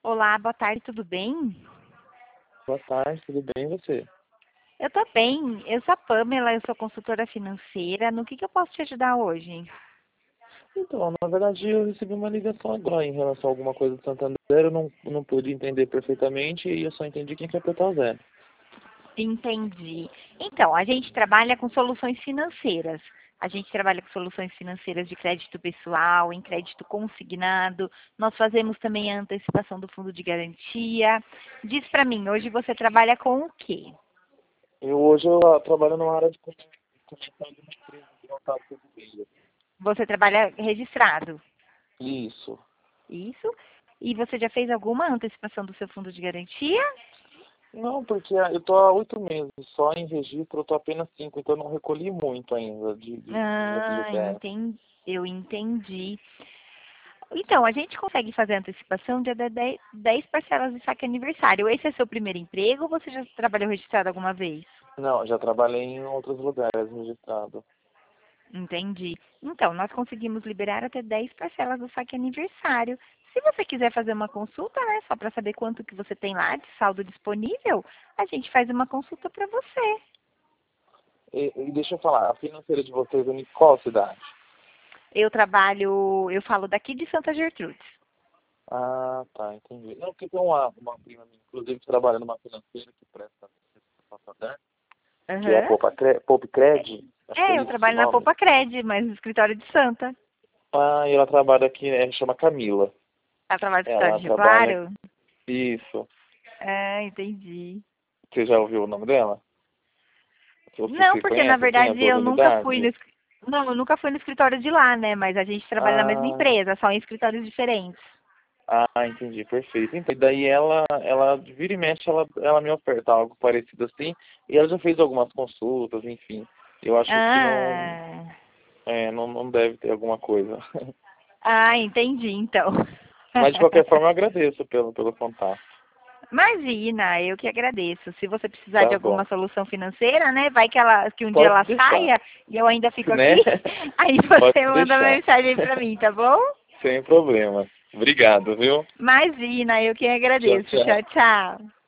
Olá, boa tarde, tudo bem? Boa tarde, tudo bem e você? Eu tô bem, eu sou a Pamela, eu sou consultora financeira. No que eu posso te ajudar hoje? Então, na verdade eu recebi uma ligação agora em relação a alguma coisa do Santander, eu não pude entender perfeitamente e eu só entendi quem quer apertar o zero. Entendi. Então, a gente trabalha com soluções financeiras. A gente trabalha com soluções financeiras de crédito pessoal, em crédito consignado. Nós fazemos também a antecipação do fundo de garantia. Diz pra mim, hoje você trabalha com o quê? Hoje eu trabalho numa área de comunicação de uma empresa de contato com o meio. Você trabalha registrado? Isso. Isso? E você já fez alguma antecipação do seu fundo de garantia? Não, porque eu tô há 8 meses só em registro, eu tô apenas 5, então eu não recolhi muito ainda de Ah, FGTS. eu entendi. Então, a gente consegue fazer a antecipação de até 10 parcelas de saque aniversário. Esse é seu primeiro emprego ou você já trabalhou registrado alguma vez? Não, já trabalhei em outros lugares registrado. Entendi. Então, nós conseguimos liberar até 10 parcelas do saque aniversário. Se você quiser fazer uma consulta, né, só para saber quanto que você tem lá de saldo disponível, a gente faz uma consulta para você. E deixa eu falar, a financeira de vocês é em qual cidade? Eu falo daqui de Santa Gertrudes. Ah, tá, entendi. Não, porque tem uma prima minha, inclusive, que trabalha numa financeira que presta Santander, que é a Aham. Popcred, acho que é É, eu isso o trabalho na nome. Poupa Cred, mas no escritório de Santa. Ah, e ela trabalha aqui, né, chama Camila. Ela trabalha no escritório Ela de Rio trabalha, Claro? isso. Ah, entendi. Você já ouviu o nome dela? Não, Você porque na conhece, assim, a verdade eu nunca fui unidade? não, eu nunca fui no escritório de lá, né? Mas a gente trabalha na mesma Ah, empresa, só em escritórios diferentes. entendi, perfeito. Então, e daí ela vira e mexe, ela me oferta algo parecido assim, e ela já fez algumas consultas, enfim. Eu acho que Ah, não deve ter alguma coisa. entendi, então. Mas de qualquer forma eu agradeço pelo contato. Imagina, eu que agradeço. Se você precisar de Tá alguma bom. solução financeira, né? Vai que um dia Pode ela deixar, saia e eu ainda fico aqui, né? aí Pode você manda uma deixar. mensagem pra mim, tá bom? Sem problema. Obrigado, viu? Imagina, eu que Tchau, agradeço. tchau. Tchau, tchau.